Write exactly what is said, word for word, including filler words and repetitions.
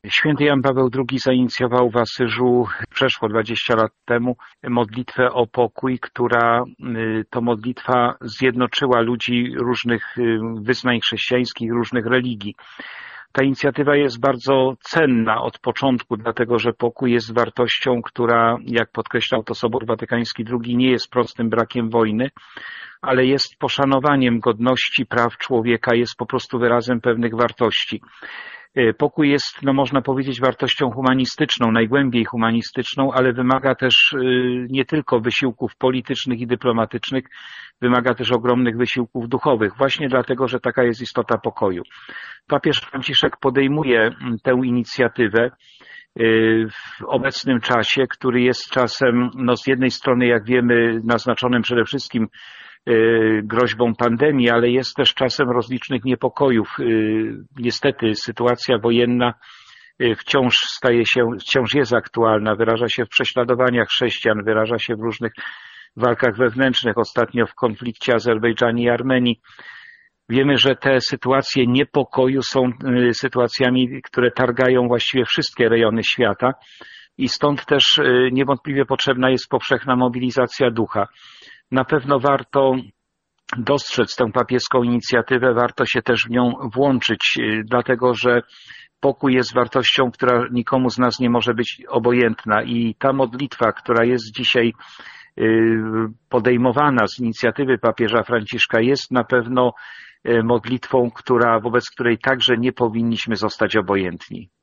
Święty Jan Paweł drugi zainicjował w Asyżu przeszło dwadzieścia lat temu modlitwę o pokój, która to modlitwa zjednoczyła ludzi różnych wyznań chrześcijańskich, różnych religii. Ta inicjatywa jest bardzo cenna od początku, dlatego że pokój jest wartością, która, jak podkreślał to Sobór Watykański drugi, nie jest prostym brakiem wojny, ale jest poszanowaniem godności praw człowieka, jest po prostu wyrazem pewnych wartości. Pokój jest, no można powiedzieć, wartością humanistyczną, najgłębiej humanistyczną, ale wymaga też nie tylko wysiłków politycznych i dyplomatycznych, wymaga też ogromnych wysiłków duchowych, właśnie dlatego, że taka jest istota pokoju. Papież Franciszek podejmuje tę inicjatywę w obecnym czasie, który jest czasem, no z jednej strony, jak wiemy, naznaczonym przede wszystkim groźbą pandemii, ale jest też czasem rozlicznych niepokojów. Niestety sytuacja wojenna wciąż staje się, wciąż jest aktualna, wyraża się w prześladowaniach chrześcijan, wyraża się w różnych walkach wewnętrznych, ostatnio w konflikcie Azerbejdżanie i Armenii. Wiemy, że te sytuacje niepokoju są sytuacjami, które targają właściwie wszystkie rejony świata i stąd też niewątpliwie potrzebna jest powszechna mobilizacja ducha. Na pewno warto dostrzec tę papieską inicjatywę, warto się też w nią włączyć, dlatego że pokój jest wartością, która nikomu z nas nie może być obojętna i ta modlitwa, która jest dzisiaj podejmowana z inicjatywy papieża Franciszka, jest na pewno modlitwą, która, wobec której także nie powinniśmy zostać obojętni.